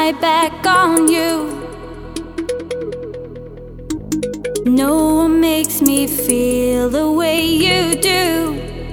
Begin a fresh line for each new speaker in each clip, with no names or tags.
my back on you. No one makes me feel the way you do.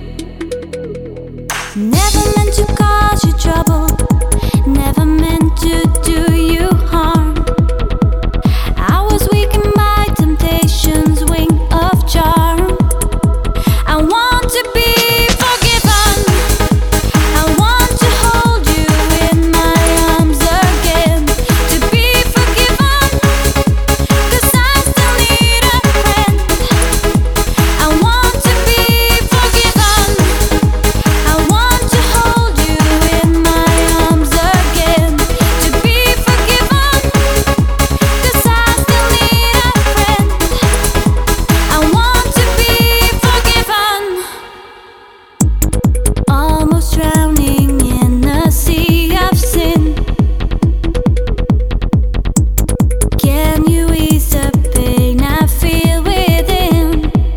Never meant to cause you trouble, never meant to do you harm. I was weak in my temptation's wing of charm. I want to be forgiven. I want to hold you in my arms again. To be forgiven, 'cause I still need a friend. I want to be forgiven. I want to hold you in my arms again. To be forgiven, 'cause I still need a friend. I want to be forgiven. Almost drowning in a sea of sin. Can you ease the pain I feel within?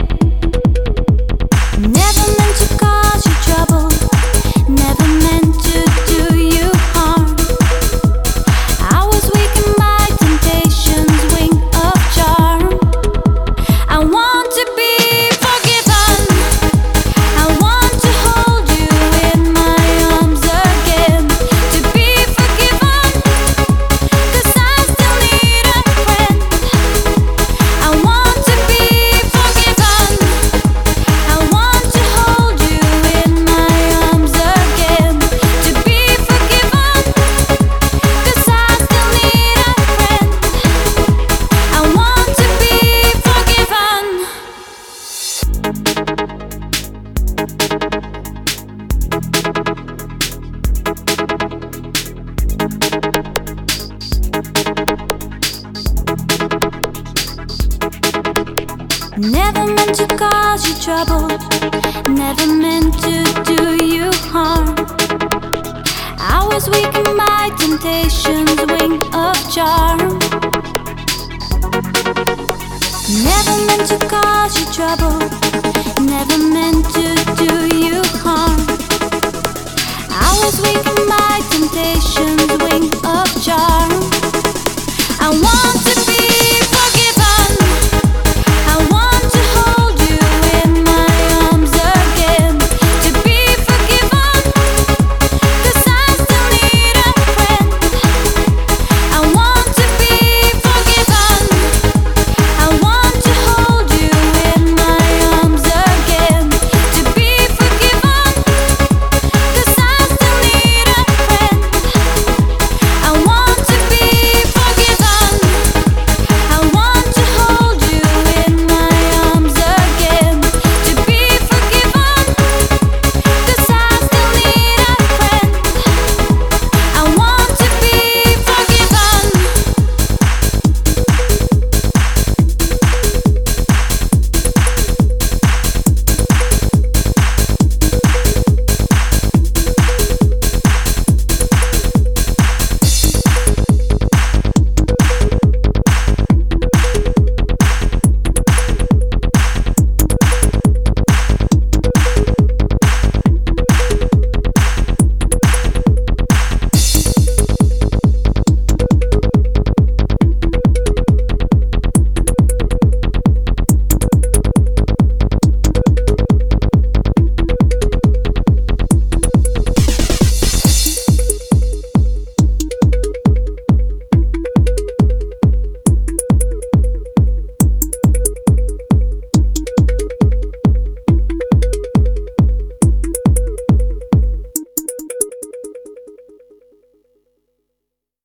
Never meant to cause you trouble, never meant to do you harm. I was weak in my temptation's wing of charm. I want to be forgiven. I want to hold you in my arms again. To be forgiven, 'cause I still need a friend. I want to be forgiven. I want to hold you in my arms again. To be forgiven, 'cause I still need a friend. I want to be forgiven. Never meant to cause you trouble, never meant to do you harm. I was weak in my temptation's wing of charm. Never meant to cause you trouble, never meant to do you harm. I was weak in my temptation's wing of charm. I want